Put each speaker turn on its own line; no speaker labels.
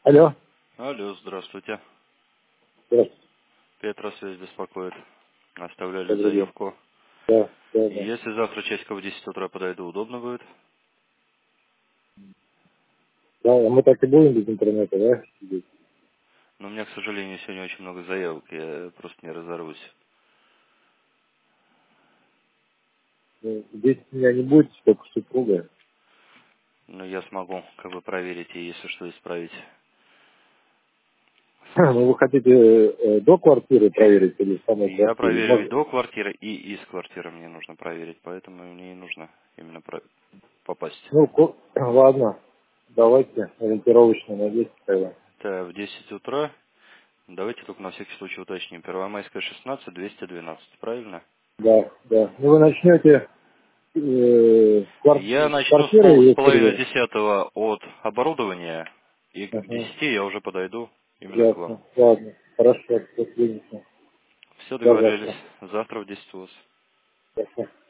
Алло.
Алло, здравствуйте.
Здравствуйте.
Петросвязь беспокоит. Оставляли
Добрый день.
заявку.
Да, да, да.
Если завтра часиков в 10 утра подойду, удобно будет?
Да, а мы так и будем без интернета, да? сидеть?
Но у меня, к сожалению, сегодня очень много заявок, я просто не разорвусь.
Ну, здесь меня не будет, только супруга.
Но я смогу как бы проверить и, если что, исправить.
Ну, вы хотите до квартиры проверить или в самой
Я
квартире?
проверю и
Может,
до квартиры, и из квартиры мне нужно проверить, поэтому мне и нужно именно попасть.
ну, ладно. Давайте ориентировочно на 10 тогда.
Это в 10 утра. Давайте только на всякий случай уточним. Первомайская 16, 212, правильно?
Да, да. Ну, вы начнете
Я
с
начну
квартиры
с
или с
половины
коридора?
10 от оборудования, и к
Ага,
10 я уже подойду именно к вам.
ясно. Ладно. Хорошо, до свидания.
Все
До
договорились.
завтра.
Завтра в 10 у вас.
Ясно.